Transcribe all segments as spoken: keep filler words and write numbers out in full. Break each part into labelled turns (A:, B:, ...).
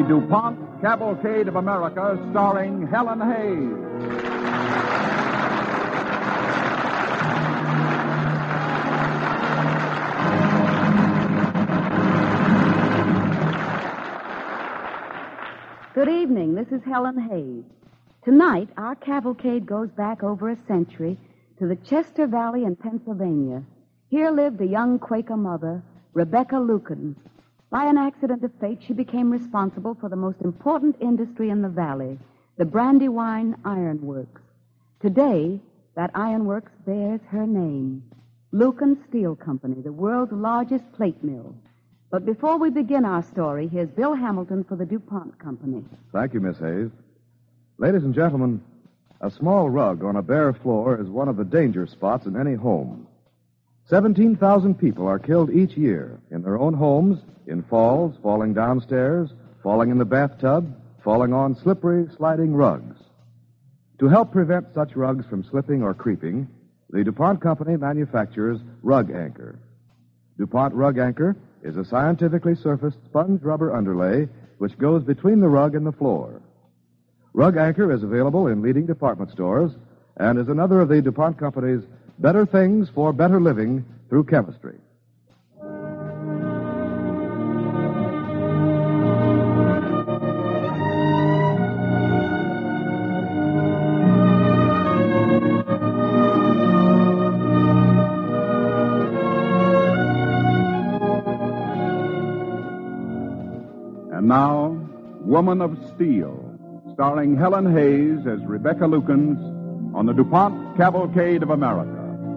A: DuPont Cavalcade of America, starring Helen Hayes.
B: Good evening. This is Helen Hayes. Tonight, our cavalcade goes back over a century to the Chester Valley in Pennsylvania. Here lived a young Quaker mother, Rebecca Lucan. By an accident of fate, she became responsible for the most important industry in the valley, the Brandywine Iron Works. Today, that ironworks bears her name, Lucan Steel Company, the world's largest plate mill. But before we begin our story, here's Bill Hamilton for the DuPont Company.
C: Thank you, Miss Hayes. Ladies and gentlemen, a small rug on a bare floor is one of the danger spots in any home. seventeen thousand people are killed each year in their own homes, in falls, falling downstairs, falling in the bathtub, falling on slippery, sliding rugs. To help prevent such rugs from slipping or creeping, the DuPont Company manufactures Rug Anchor. DuPont Rug Anchor is a scientifically surfaced sponge rubber underlay which goes between the rug and the floor. Rug Anchor is available in leading department stores and is another of the DuPont Company's better things for better living through chemistry.
A: And now, Woman of Steel, starring Helen Hayes as Rebecca Lucans on the DuPont Cavalcade of America.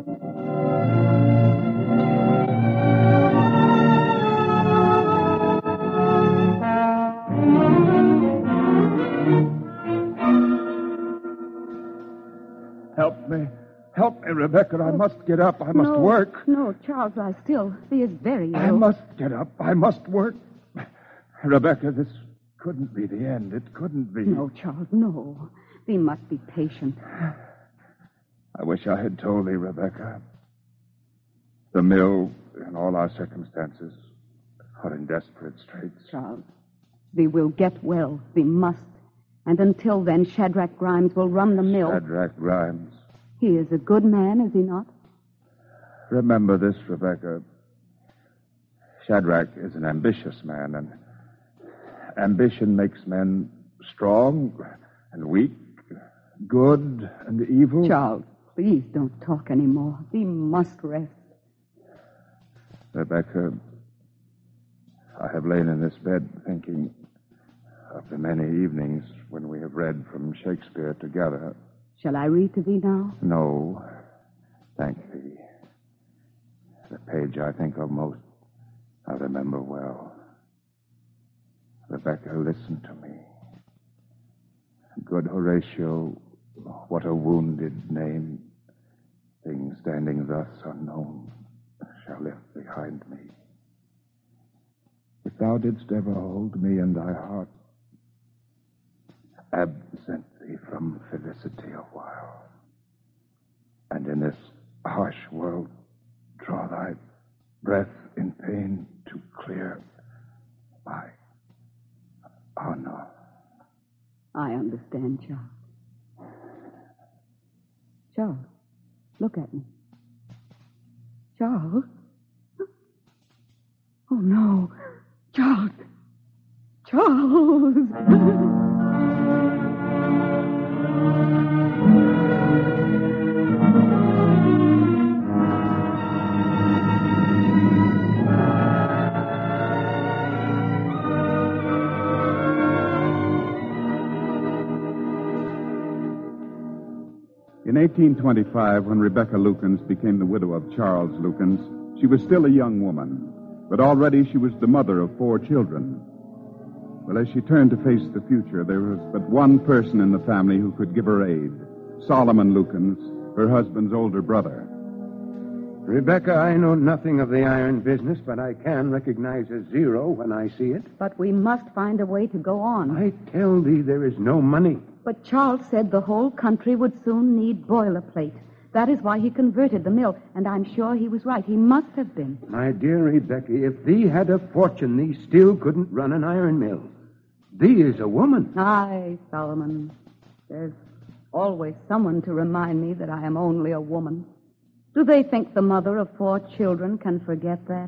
D: Help me. Help me, Rebecca. I must get up. I must
B: no,
D: work.
B: No, Charles, lie still. He is very ill.
D: I must get up. I must work. Rebecca, this couldn't be the end. It couldn't be.
B: No, Charles, no. Thee must be patient.
D: I wish I had told thee, Rebecca. The mill, in all our circumstances, are in desperate straits.
B: Charles, thee will get well. Thee must. And until then, Shadrach Grimes will run the mill.
D: Shadrach Grimes.
B: He is a good man, is he not?
D: Remember this, Rebecca. Shadrach is an ambitious man, and ambition makes men strong and weak, good and evil.
B: Charles, please don't talk anymore. Thee must rest.
D: Rebecca, I have lain in this bed thinking of the many evenings when we have read from Shakespeare together.
B: Shall I read to thee now?
D: No, thank thee. The page I think of most, I remember well. Rebecca, listen to me. Good Horatio, what a wounded name. Things standing thus unknown shall lift behind me. If thou didst ever hold me in thy heart, absent thee from felicity a while, and in this harsh world draw thy breath in pain to clear my honor.
B: I understand, Charles. Charles, look at me. Charles? Oh, no. Charles! Charles!
A: In eighteen twenty-five, when Rebecca Lucans became the widow of Charles Lucans, she was still a young woman, but already she was the mother of four children. Well, as she turned to face the future, there was but one person in the family who could give her aid, Solomon Lucans, her husband's older brother.
E: Rebecca, I know nothing of the iron business, but I can recognize a zero when I see it.
B: But we must find a way to go on.
E: I tell thee there is no money.
B: But Charles said the whole country would soon need boilerplate. That is why he converted the mill, and I'm sure he was right. He must have been.
E: My dear Rebecca, if thee had a fortune, thee still couldn't run an iron mill. thee is a woman.
B: Aye, Solomon. There's always someone to remind me that I am only a woman. Do they think the mother of four children can forget that?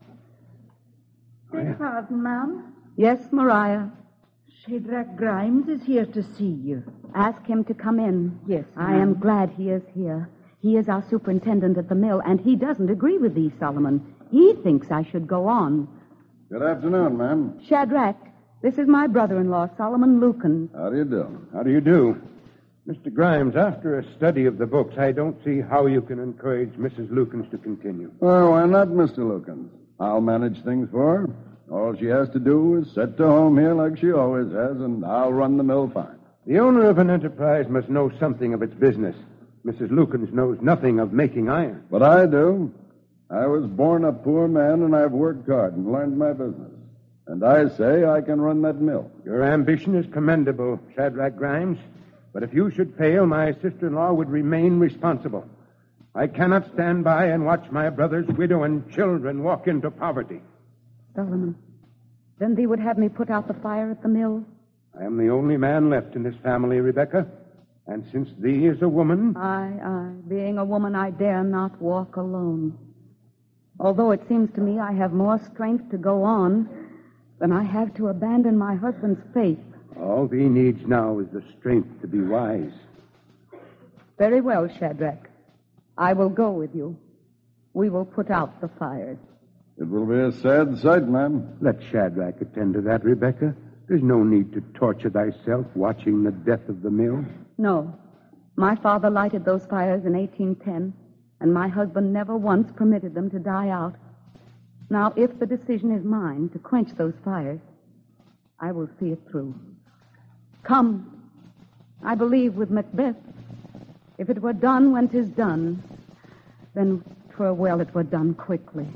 F: Beg pardon, ma'am.
B: Yes, Mariah.
F: Shadrach Grimes is here to see you.
B: Ask him to come in.
F: Yes,
B: I am glad he is here. He is our superintendent at the mill, and he doesn't agree with thee, Solomon. He thinks I should go on.
G: Good afternoon, ma'am.
B: Shadrach, this is my brother-in-law, Solomon Lucan.
G: How do you do?
E: How do you do? Mister Grimes, after a study of the books, I don't see how you can encourage Missus Lukens to continue.
G: Well, why not, Mister Lukens? I'll manage things for her. All she has to do is set to home here like she always has, and I'll run the mill fine.
E: The owner of an enterprise must know something of its business. Missus Lukens knows nothing of making iron.
G: But I do. I was born a poor man, and I've worked hard and learned my business. And I say I can run that mill.
E: Your ambition is commendable, Shadrach Grimes. But if you should fail, my sister-in-law would remain responsible. I cannot stand by and watch my brother's widow and children walk into poverty.
B: Solomon, then thee would have me put out the fire at the mill?
E: I am the only man left in this family, Rebecca. And since thee is a woman...
B: Aye, aye. Being a woman, I dare not walk alone. Although it seems to me I have more strength to go on than I have to abandon my husband's faith.
E: All thee needs now is the strength to be wise.
B: Very well, Shadrach. I will go with you. We will put out the fires.
G: It will be a sad sight, ma'am.
E: Let Shadrach attend to that, Rebecca. There's no need to torture thyself watching the death of the mill.
B: No. My father lighted those fires in eighteen ten, and my husband never once permitted them to die out. Now, if the decision is mine to quench those fires, I will see it through. Come. I believe with Macbeth, if it were done when 'tis done, then 'twere well it were done quickly.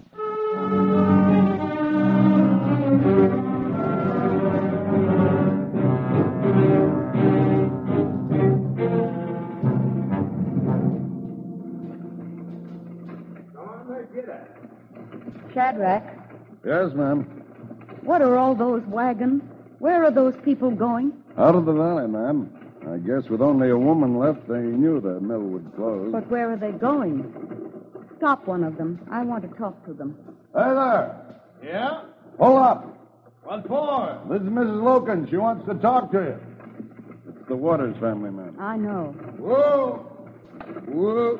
B: Shadrach,
G: Yes, ma'am.
B: what are all those wagons? Where are those people going?
G: Out of the valley, ma'am. I guess with only a woman left, they knew the mill would close.
B: But where are they going? Stop one of them. I want to talk to them.
G: Hey there.
H: Yeah?
G: Pull up.
H: What for?
G: This is Missus Loken. She wants to talk to you. It's the Waters family, ma'am.
B: I know.
G: Whoa. Whoa.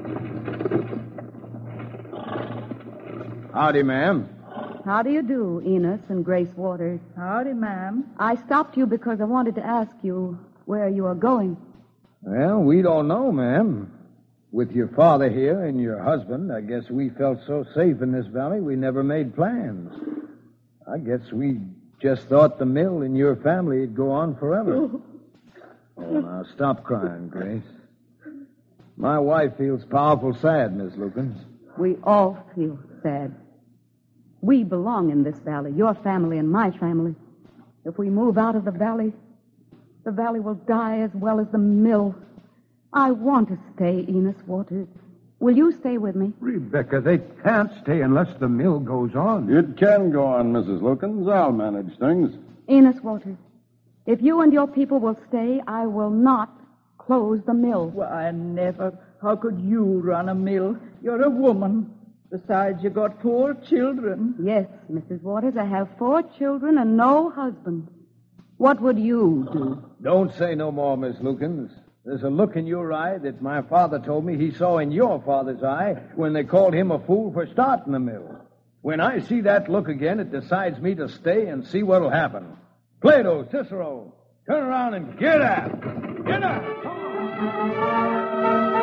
H: Howdy, ma'am.
B: How do you do, Enos and Grace Waters?
F: Howdy, ma'am.
B: I stopped you because I wanted to ask you where you are going.
H: Well, we don't know, ma'am. With your father here and your husband, I guess we felt so safe in this valley we never made plans. I guess we just thought the mill and your family would go on forever. Oh, now stop crying, Grace. My wife feels powerful sad, Miss Lukens.
B: We all feel sad. We belong in this valley, your family and my family. If we move out of the valley, the valley will die as well as the mill. I want to stay, Enos Waters. Will you stay with me?
E: Rebecca, they can't stay unless the mill goes on.
G: It can go on, Missus Lukens. I'll manage things.
B: Enos Waters, if you and your people will stay, I will not close the mill.
F: Why, never. How could you run a mill? You're a woman. Besides, you got four children.
B: Yes, Missus Waters, I have four children and no husband. What would you do?
H: Don't say no more, Miss Lukens. There's a look in your eye that my father told me he saw in your father's eye when they called him a fool for starting the mill. When I see that look again, it decides me to stay and see what'll happen. Plato, Cicero, turn around and get at it. Get at it. Come on.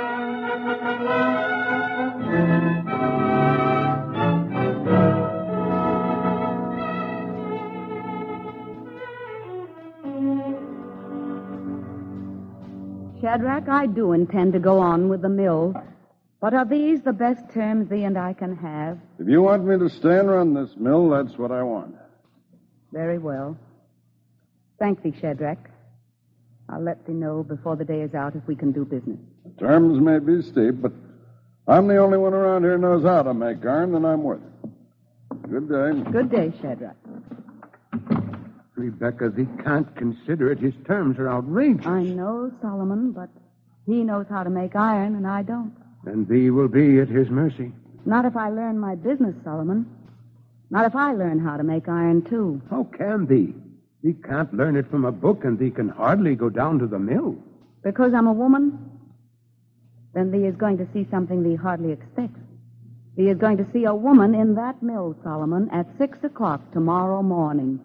B: Shadrach, I do intend to go on with the mill. But are these the best terms thee and I can have?
G: If you want me to stay and run this mill, that's what I want.
B: Very well. Thank thee, Shadrach. I'll let thee know before the day is out if we can do business.
G: The terms may be steep, but I'm the only one around here who knows how to make iron, and I'm worth it. Good day.
B: Good day, Shadrach.
E: Rebecca, thee can't consider it. His terms are outrageous.
B: I know, Solomon, but he knows how to make iron, and I don't.
E: And thee will be at his mercy.
B: Not if I learn my business, Solomon. Not if I learn how to make iron, too.
E: How can thee? Thee can't learn it from a book, and thee can hardly go down to the mill.
B: Because I'm a woman? Then thee is going to see something thee hardly expects. Thee is going to see a woman in that mill, Solomon, at six o'clock tomorrow morning.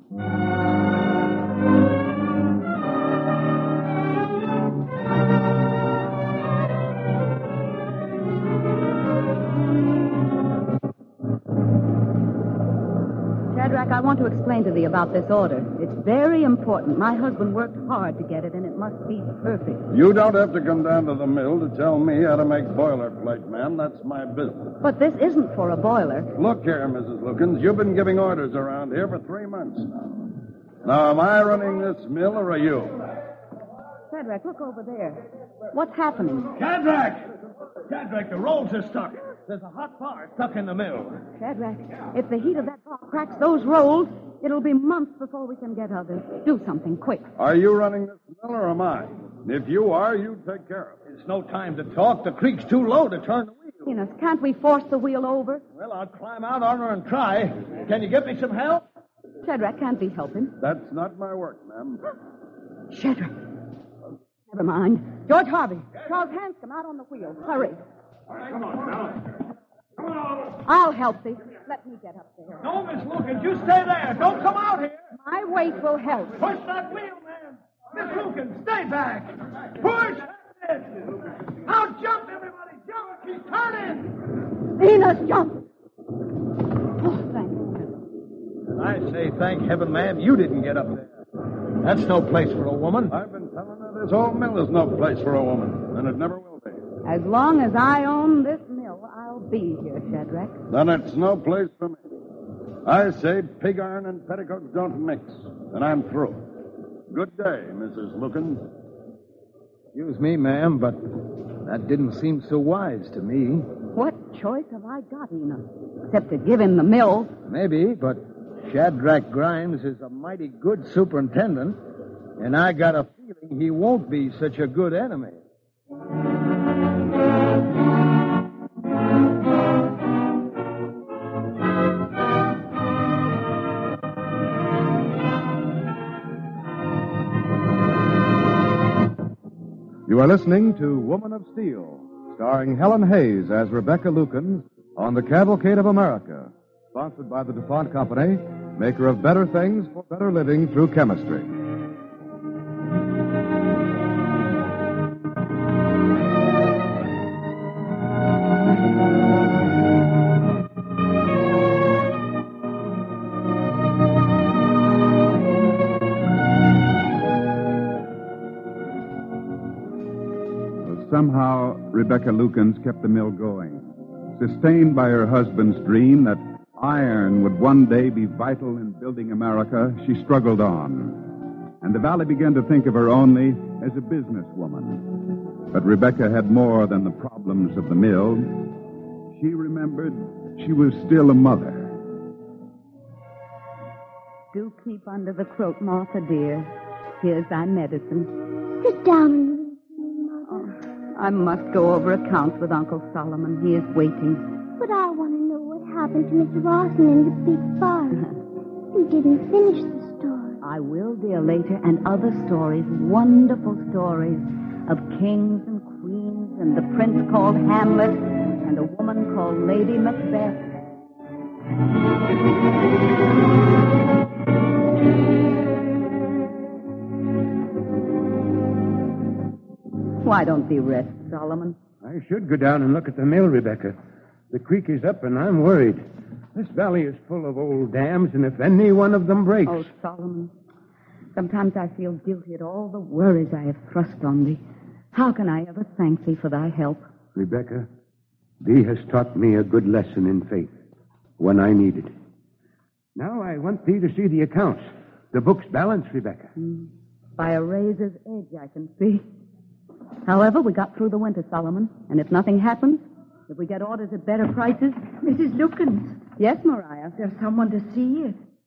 B: Shadrach, I want to explain to thee about this order. It's very important. My husband worked hard to get it, and it must be perfect.
G: You don't have to come down to the mill to tell me how to make boilerplate, ma'am. That's my business.
B: But this isn't for a boiler.
G: Look here, Missus Lukens. You've been giving orders around here for three months now. Now, am I running this mill or are you?
B: Shadrach, look over there. What's happening?
H: Shadrach! Shadrach, the rolls are stuck. There's a hot bar stuck in the mill.
B: Shadrach, if the heat of that bar cracks those rolls, it'll be months before we can get others. Do something quick.
G: Are you running this mill or am I? If you are, you take care of it.
H: It's no time to talk. The creek's too low to turn the wheel.
B: Enos, can't we force the wheel over?
H: Well, I'll climb out on her and try. Can you give me some help?
B: Shadrach, can't we help him?
G: That's not my work, ma'am.
B: Shadrach. Never mind. George Harvey, Charles Hanscom out on the wheel. Hurry.
H: All right, come on, now. Come on.
B: I'll help thee. Let me get up there.
H: No, Miss Lukens, you stay there. Don't come out here.
B: My weight will help.
H: Push that wheel, man. Miss Lukens, stay back. Push. That's it. Now jump, everybody. Jump. She's turning.
B: Enos, jump. Oh, thank you.
H: I say thank heaven, ma'am, you didn't get up there. That's no place for a woman.
G: I've been telling her this whole mill is no place for a woman, and it never will be.
B: As long as I own this mill, I'll be here, Shadrach.
G: Then it's no place for me. I say pig iron and petticoats don't mix, and I'm through. Good day, Missus Lukens.
H: Excuse me, ma'am, but that didn't seem so wise to me.
B: What choice have I got, Enos? Except to give him the mill.
H: Maybe, but Shadrach Grimes is a mighty good superintendent, and I got a feeling he won't be such a good enemy.
C: You are listening to Woman of Steel, starring Helen Hayes as Rebecca Lukens on the Cavalcade of America, sponsored by the DuPont Company, maker of better things for better living through chemistry.
A: Somehow, Rebecca Lukens kept the mill going, sustained by her husband's dream that iron would one day be vital in building America. She struggled on, and the valley began to think of her only as a businesswoman. But Rebecca had more than the problems of the mill. She remembered she was still a mother.
B: Do keep under the quilt, Martha, dear. Here's thy medicine.
I: Sit down.
B: I must go over accounts with Uncle Solomon. He is waiting.
I: But I want to know what happened to Mister Rawson in the big farm. You didn't finish the story.
B: I will, dear, later, and other stories, wonderful stories of kings and queens and the prince called Hamlet and a woman called Lady Macbeth. Why don't thee rest, Solomon?
E: I should go down and look at the mill, Rebecca. The creek is up, and I'm worried. This valley is full of old dams, and if any one of them breaks...
B: Oh, Solomon, sometimes I feel guilty at all the worries I have thrust on thee. How can I ever thank thee for thy help?
E: Rebecca, thee has taught me a good lesson in faith, when I need it. Now I want thee to see the accounts. The book's balanced, Rebecca.
B: Mm. By a razor's edge, I can see. However, we got through the winter, Solomon, and if nothing happens, if we get orders at better prices...
F: Missus Lukens.
B: Yes, Maria?
F: There's someone to see you.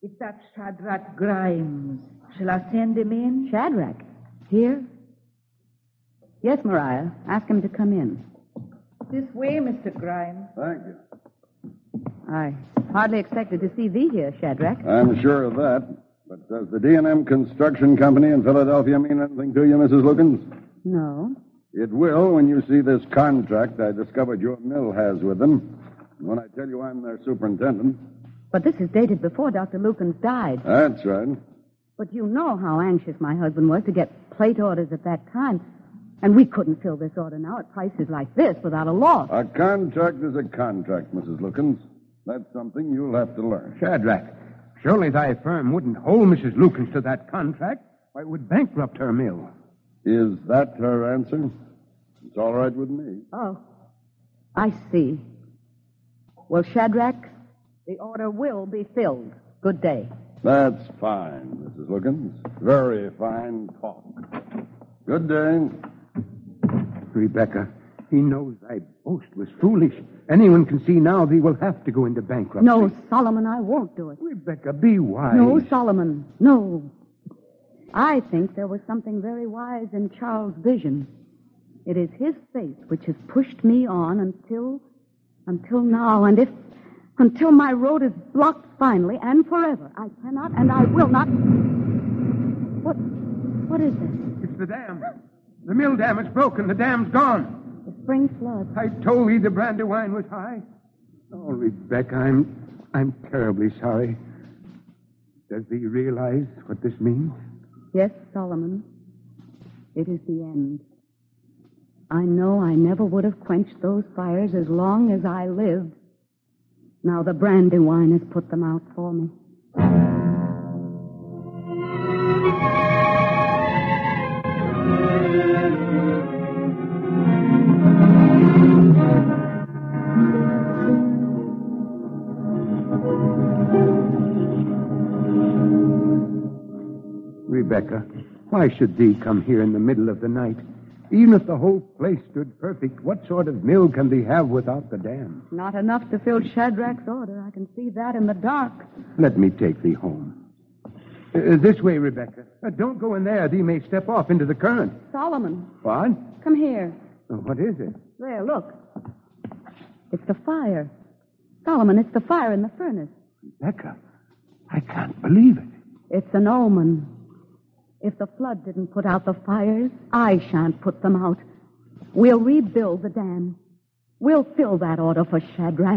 F: It's that Shadrach Grimes. Shall I send him in?
B: Shadrach? Here? Yes, Mariah. Ask him to come in.
F: This way, Mister Grimes.
G: Thank you.
B: I hardly expected to see thee here, Shadrach.
G: I'm sure of that. But does the D and M Construction Company in Philadelphia mean anything to you, Missus Lukens?
B: No.
G: It will when you see this contract I discovered your mill has with them. And when I tell you I'm their superintendent.
B: But this is dated before Doctor Lukens died.
G: That's right.
B: But you know how anxious my husband was to get plate orders at that time. And we couldn't fill this order now at prices like this without a loss.
G: A contract is a contract, Missus Lukens. That's something you'll have to learn.
E: Shadrach, surely thy firm wouldn't hold Missus Lukens to that contract. Why, it would bankrupt her mill.
G: Is that her answer? It's all right with me.
B: Oh, I see. Well, Shadrach, the order will be filled. Good day.
G: That's fine, Missus Lukens. Very fine talk. Good day.
E: Rebecca, he knows thy boast was foolish. Anyone can see now thee will have to go into bankruptcy.
B: No, Solomon, I won't do it.
E: Rebecca, be wise.
B: No, Solomon, no. I think there was something very wise in Charles' vision. It is his faith which has pushed me on until, until now. And if, until my road is blocked finally and forever, I cannot and I will not. What, what is it?
E: It's the dam. The mill dam is broken. The dam's gone.
B: The spring flood.
E: I told thee the Brandywine was high. Oh, Rebecca, I'm, I'm terribly sorry. Does thee realize what this means?
B: Yes, Solomon. It is the end. I know I never would have quenched those fires as long as I lived. Now the Brandywine has put them out for me.
E: Rebecca, why should thee come here in the middle of the night? Even if the whole place stood perfect, what sort of mill can thee have without the dam?
B: Not enough to fill Shadrach's order. I can see that in the dark.
E: Let me take thee home. Uh, this way, Rebecca. Uh, don't go in there. Thee may step off into the current.
B: Solomon.
E: What?
B: Come here.
E: Uh, what is it?
B: There, look. It's the fire. Solomon, it's the fire in the furnace.
E: Rebecca, I can't believe it.
B: It's an omen. If the flood didn't put out the fires, I shan't put them out. We'll rebuild the dam. We'll fill that order for Shadrach.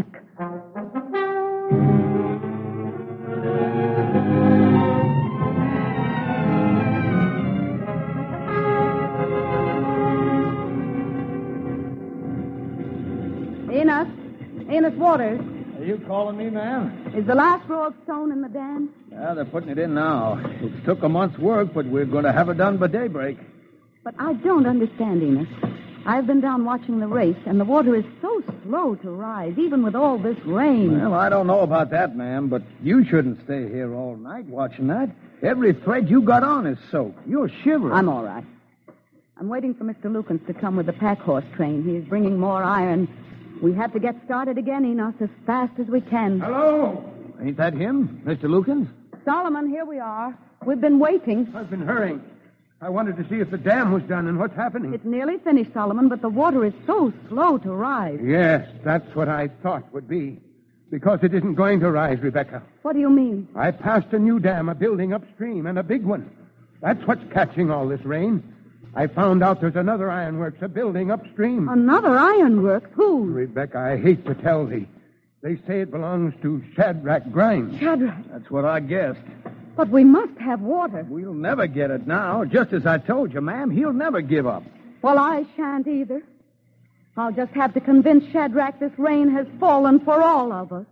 B: Enos. Enos Waters.
H: Are you calling me, ma'am?
B: Is the last row of stone in the dam?
H: Yeah, they're putting it in now. It's took a month's work, but we're going to have it done by daybreak.
B: But I don't understand, Enos. I've been down watching the race, and the water is so slow to rise, even with all this rain.
H: Well, I don't know about that, ma'am, but you shouldn't stay here all night watching that. Every thread you got on is soaked. You're shivering.
B: I'm all right. I'm waiting for Mister Lukens to come with the pack horse train. He is bringing more iron. We have to get started again, Enos, as fast as we can.
E: Hello?
H: Ain't that him, Mister Lukens?
B: Solomon, here we are. We've been waiting.
E: I've been hurrying. I wanted to see if the dam was done and what's happening.
B: It's nearly finished, Solomon, but the water is so slow to rise.
E: Yes, that's what I thought would be. Because it isn't going to rise, Rebecca.
B: What do you mean?
E: I passed a new dam, a building upstream, and a big one. That's what's catching all this rain. I found out there's another ironworks, a building upstream.
B: Another ironworks? Who?
E: Rebecca, I hate to tell thee. They say it belongs to Shadrach Grimes.
B: Shadrach?
H: That's what I guessed.
B: But we must have water.
H: We'll never get it now. Just as I told you, ma'am, he'll never give up.
B: Well, I shan't either. I'll just have to convince Shadrach this rain has fallen for all of us.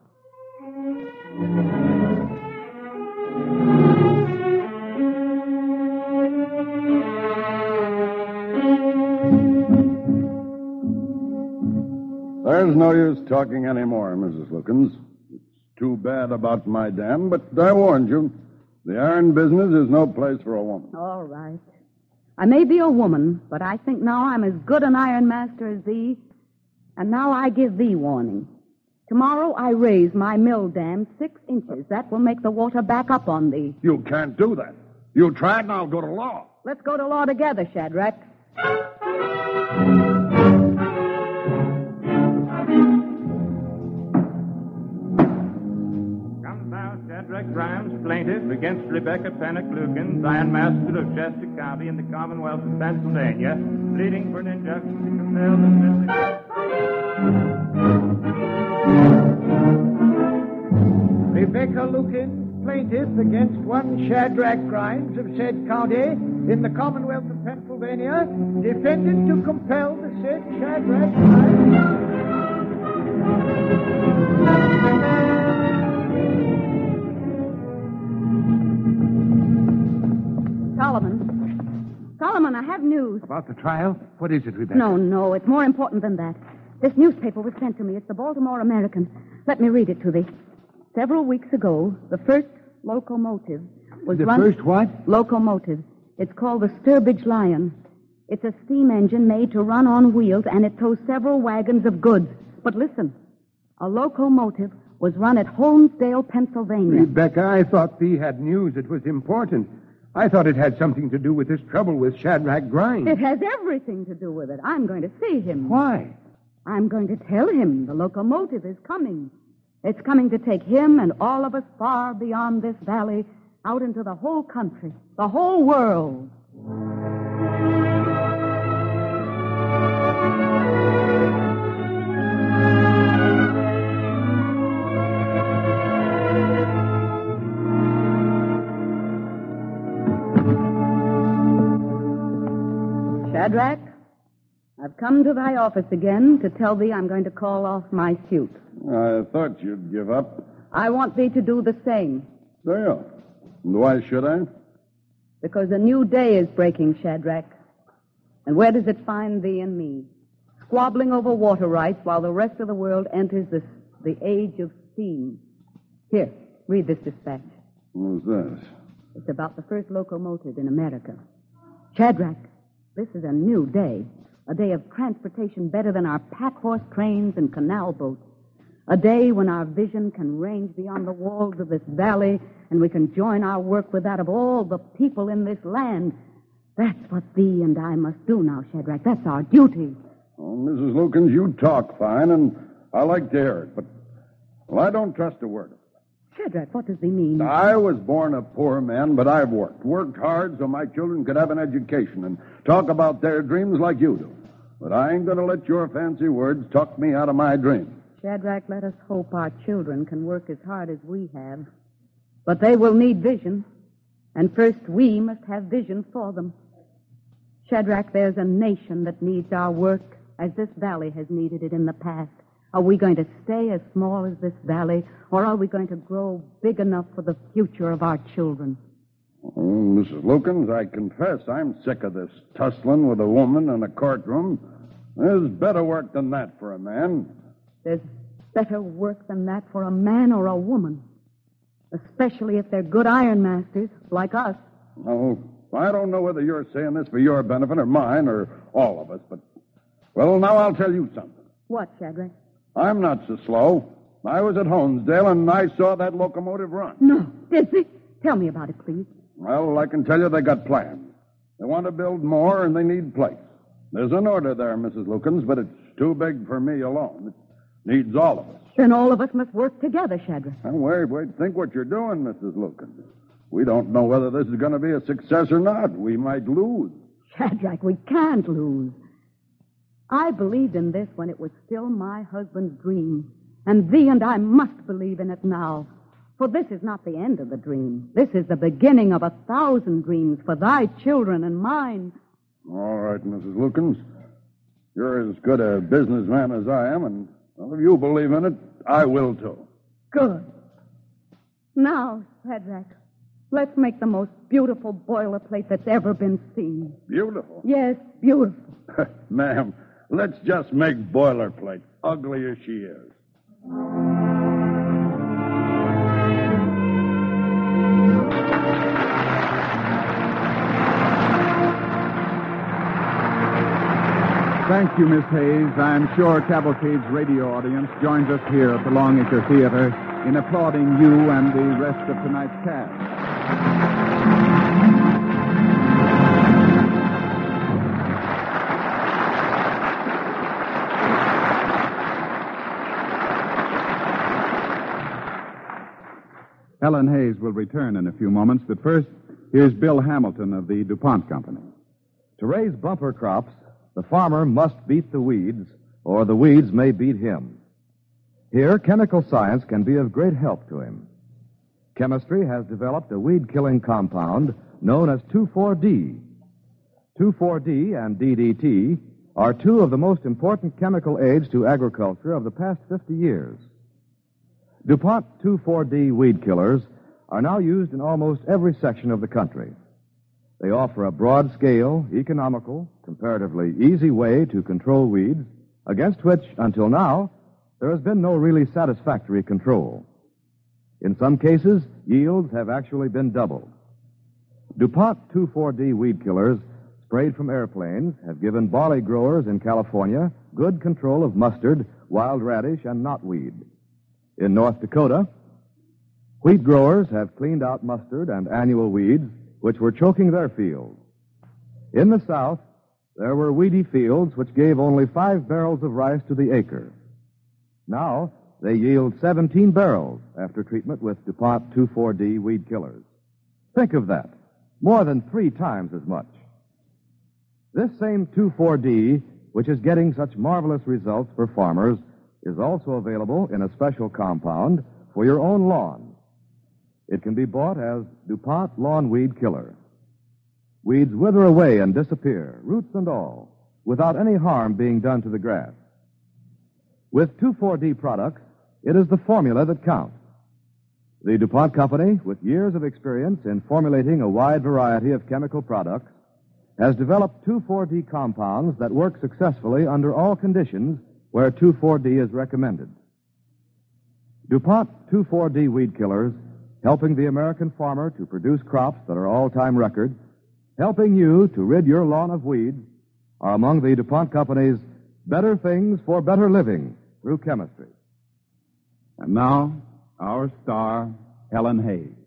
G: There's no use talking anymore, Missus Lukens. It's too bad about my dam, but I warned you. The iron business is no place for a woman.
B: All right. I may be a woman, but I think now I'm as good an iron master as thee, and now I give thee warning. Tomorrow I raise my mill dam six inches. That will make the water back up on thee.
G: You can't do that. You try it and I'll go to law.
B: Let's go to law together, Shadrach.
J: Comes now Shadrach Grimes, plaintiff against Rebecca Pennock Lukens, ironmaster of Chester County in the Commonwealth of Pennsylvania, pleading for an injunction to compel the...
H: Rebecca Lukens, plaintiff against one Shadrach Grimes of said county in the Commonwealth of Pennsylvania, defendant to compel the said Shadrach Grimes.
B: Solomon. Solomon, I have news.
E: About the trial? What is it, Rebecca?
B: No, no, it's more important than that. This newspaper was sent to me. It's the Baltimore American. Let me read it to thee. Several weeks ago, the first locomotive was
E: The
B: run...
E: first what?
B: Locomotive. It's called the Sturbridge Lion. It's a steam engine made to run on wheels, and it tows several wagons of goods. But listen, a locomotive was run at Holmesdale, Pennsylvania.
E: Rebecca, I thought thee had news that was important. I thought it had something to do with this trouble with Shadrach Grimes.
B: It has everything to do with it. I'm going to see him.
E: Why?
B: I'm going to tell him the locomotive is coming. It's coming to take him and all of us far beyond this valley, out into the whole country, the whole world. Shadrach, I've come to thy office again to tell thee I'm going to call off my suit.
G: I thought you'd give up.
B: I want thee to do the same.
G: There. And why should I?
B: Because a new day is breaking, Shadrach. And where does it find thee and me? Squabbling over water rights while the rest of the world enters the, the age of steam. Here, read this dispatch.
G: What's this?
B: It's about the first locomotive in America. Shadrach, this is a new day. A day of transportation better than our pack-horse trains and canal boats. A day when our vision can range beyond the walls of this valley and we can join our work with that of all the people in this land. That's what thee and I must do now, Shadrach. That's our duty.
G: Oh, Missus Lukens, you talk fine, and I like to hear it, but, well, I don't trust a word of it.
B: Shadrach, what does thee mean?
G: I was born a poor man, but I've worked. Worked hard so my children could have an education and talk about their dreams like you do. But I ain't going to let your fancy words talk me out of my dreams.
B: Shadrach, let us hope our children can work as hard as we have. But they will need vision. And first we must have vision for them. Shadrach, there's a nation that needs our work as this valley has needed it in the past. Are we going to stay as small as this valley, or are we going to grow big enough for the future of our children?
G: Oh, Missus Lukens, I confess I'm sick of this tussling with a woman in a courtroom. There's better work than that for a man.
B: There's better work than that for a man or a woman, especially if they're good ironmasters like us.
G: Oh, I don't know whether you're saying this for your benefit or mine or all of us, but, well, now I'll tell you something.
B: What, Shadrach?
G: I'm not so slow. I was at Holmesdale, and I saw that locomotive run.
B: No, did they? Tell me about it, please.
G: Well, I can tell you they got plans. They want to build more, and they need place. There's an order there, Missus Lukens, but it's too big for me alone. It needs all of us.
B: Then all of us must work together, Shadrach.
G: Now, wait, wait. Think what you're doing, Missus Lukens. We don't know whether this is going to be a success or not. We might lose.
B: Shadrach, we can't lose. I believed in this when it was still my husband's dream. And thee and I must believe in it now. For this is not the end of the dream. This is the beginning of a thousand dreams for thy children and mine.
G: All right, Missus Lukens. You're as good a businessman as I am, and well, if you believe in it, I will too.
B: Good. Now, Shadrach, let's make the most beautiful boilerplate that's ever been seen.
G: Beautiful?
B: Yes, beautiful.
G: Ma'am, let's just make boilerplate, ugly as she is.
A: Thank you, Miss Hayes. I'm sure Cavalcade's radio audience joins us here at the Longacre Theater in applauding you and the rest of tonight's cast. Helen Hayes will return in a few moments, but first, here's Bill Hamilton of the DuPont Company.
C: To raise bumper crops, the farmer must beat the weeds, or the weeds may beat him. Here, chemical science can be of great help to him. Chemistry has developed a weed-killing compound known as two four D. two four D and D D T are two of the most important chemical aids to agriculture of the past fifty years. DuPont two four D weed killers are now used in almost every section of the country. They offer a broad-scale, economical, comparatively easy way to control weeds, against which, until now, there has been no really satisfactory control. In some cases, yields have actually been doubled. DuPont two four D weed killers sprayed from airplanes have given barley growers in California good control of mustard, wild radish, and knotweed. In North Dakota, wheat growers have cleaned out mustard and annual weeds, which were choking their fields. In the South, there were weedy fields which gave only five barrels of rice to the acre. Now, they yield seventeen barrels after treatment with DuPont two four D weed killers. Think of that. More than three times as much. This same two four D, which is getting such marvelous results for farmers, is also available in a special compound for your own lawn. It can be bought as DuPont Lawn Weed Killer. Weeds wither away and disappear, roots and all, without any harm being done to the grass. With two four D products, it is the formula that counts. The DuPont Company, with years of experience in formulating a wide variety of chemical products, has developed two four D compounds that work successfully under all conditions where two four D is recommended. DuPont two four D weed killers, helping the American farmer to produce crops that are all-time records, helping you to rid your lawn of weeds, are among the DuPont Company's better things for better living through chemistry.
A: And now, our star, Helen Hayes.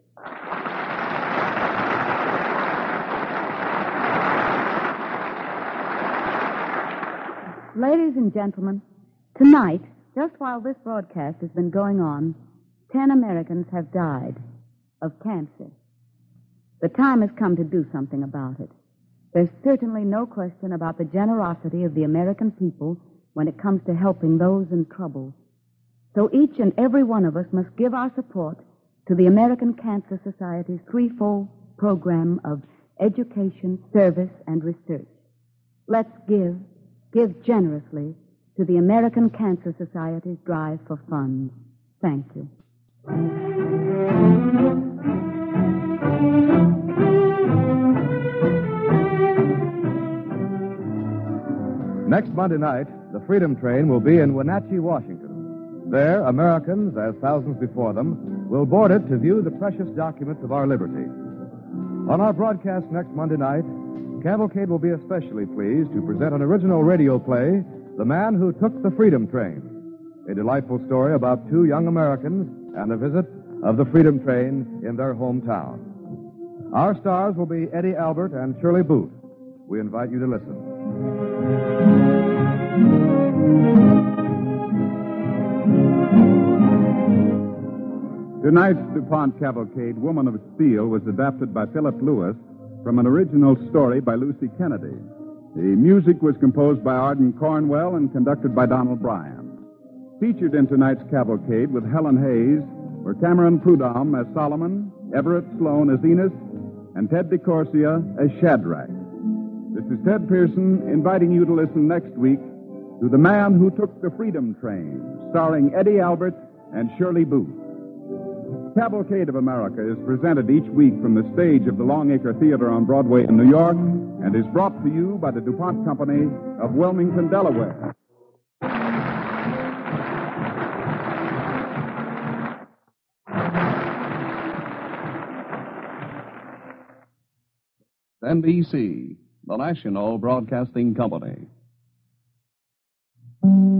B: Ladies and gentlemen, tonight, just while this broadcast has been going on, ten Americans have died of cancer. The time has come to do something about it. There's certainly no question about the generosity of the American people when it comes to helping those in trouble. So each and every one of us must give our support to the American Cancer Society's threefold program of education, service, and research. Let's give, give generously to the American Cancer Society's drive for funds. Thank you.
C: Next Monday night, the Freedom Train will be in Wenatchee, Washington. There, Americans, as thousands before them, will board it to view the precious documents of our liberty. On our broadcast next Monday night, Cavalcade will be especially pleased to present an original radio play, The Man Who Took the Freedom Train, a delightful story about two young Americans and the visit of the Freedom Train in their hometown. Our stars will be Eddie Albert and Shirley Booth. We invite you to listen.
A: Tonight's DuPont Cavalcade, Woman of Steel, was adapted by Philip Lewis from an original story by Lucy Kennedy. The music was composed by Arden Cornwell and conducted by Donald Bryan. Featured in tonight's Cavalcade with Helen Hayes were Cameron Prudhomme as Solomon, Everett Sloan as Enos, and Ted DeCorsia as Shadrach. This is Ted Pearson inviting you to listen next week to The Man Who Took the Freedom Train, starring Eddie Albert and Shirley Booth. Cavalcade of America is presented each week from the stage of the Longacre Theater on Broadway in New York and is brought to you by the DuPont Company of Wilmington, Delaware.
K: N B C, the National Broadcasting Company.
B: you.